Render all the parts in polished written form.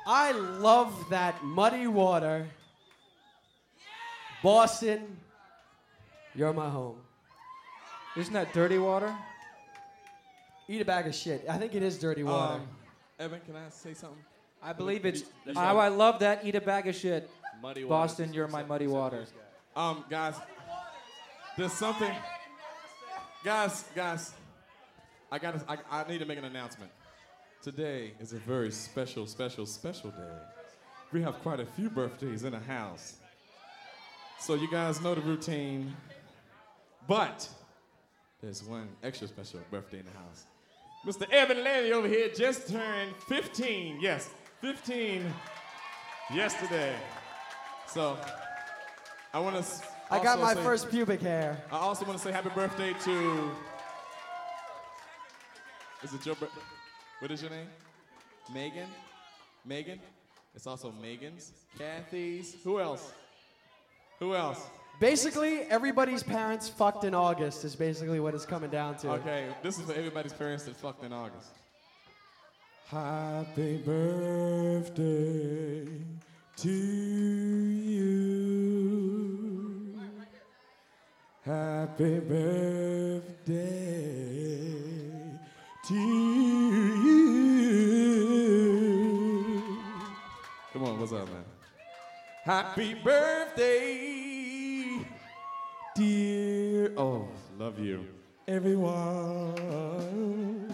I love that Muddy Water. Boston, you're my home. Isn't that dirty water? Eat a bag of shit. I think it is dirty water. Evan, can I say something? I believe it's. Oh, I love that. Eat a bag of shit. Muddy water. Boston, you're my muddy water. Guys, there's something. Guys, I need to make an announcement. Today is a very special day. We have quite a few birthdays in the house. So you guys know the routine. But there's one extra special birthday in the house. Mr. Evan Lanny over here just turned 15. Yes, 15 yesterday. So I want to. I got my first pubic hair. I also want to say happy birthday to. Is it your birthday? What is your name? Megan? Megan? It's also Megan's. Kathy's. Who else? Who else? Basically, everybody's parents fucked in August is basically what it's coming down to. Okay, this is for everybody's parents that fucked in August. Happy birthday to you. Happy birthday to you. Come on, what's up, man? Happy birthday, dear. Oh, love you, everyone.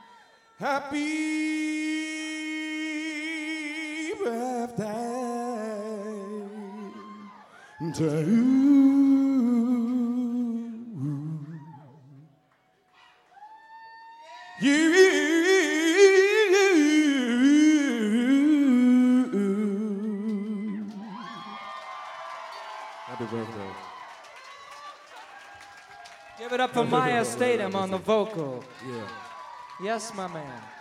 Happy birthday to you. Happy birthday. Give it up for Maya Statham on the vocal. Yeah. Yes, my man.